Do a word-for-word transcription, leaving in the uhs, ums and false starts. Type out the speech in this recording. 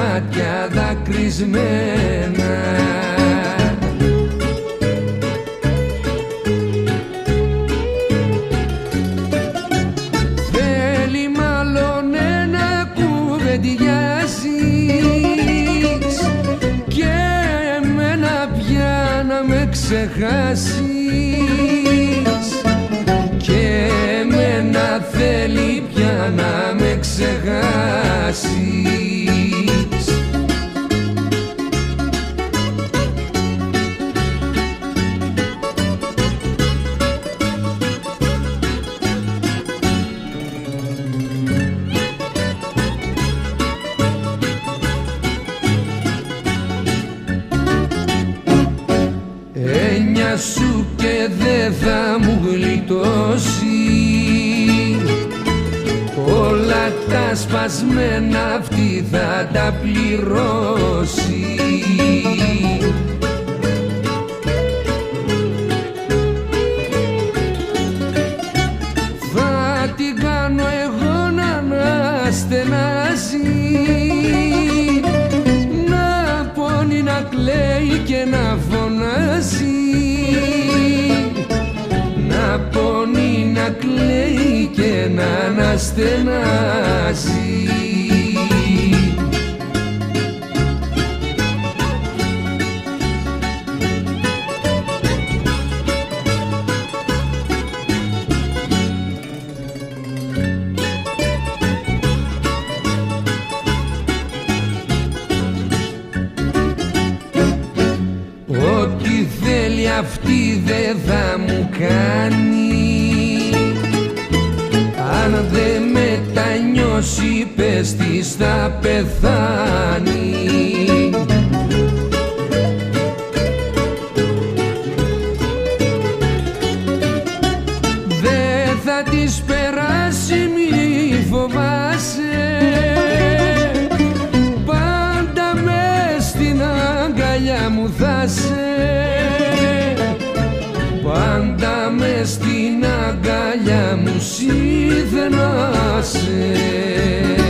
μάτια δακρυσμένα. Θέλει μάλλον να κουβεντιάζεις και εμένα πια να με ξεχάσεις, και εμένα θέλει πια να με ξεχάσεις. Έννοια σου και δε θα μου γλιτώσει, όλα τα σπασμένα αυτή θα τα πληρώσει. Θα την κάνω εγώ να αναστενάζει, να πονεί, να κλαίει και να φωνάζει, να πονεί, να κλαίει και να αναστενάζει. Ό,τι θέλει αυτή δεν θα μου κάνει, αν δεν μετανιώσει πες της θα πεθάνει. Δεν θα της περάσει, μη φοβάσαι, πάντα μες στην αγκαλιά μου θα σε, πάντα μες στην αγκαλιά μου σιδενάσαι.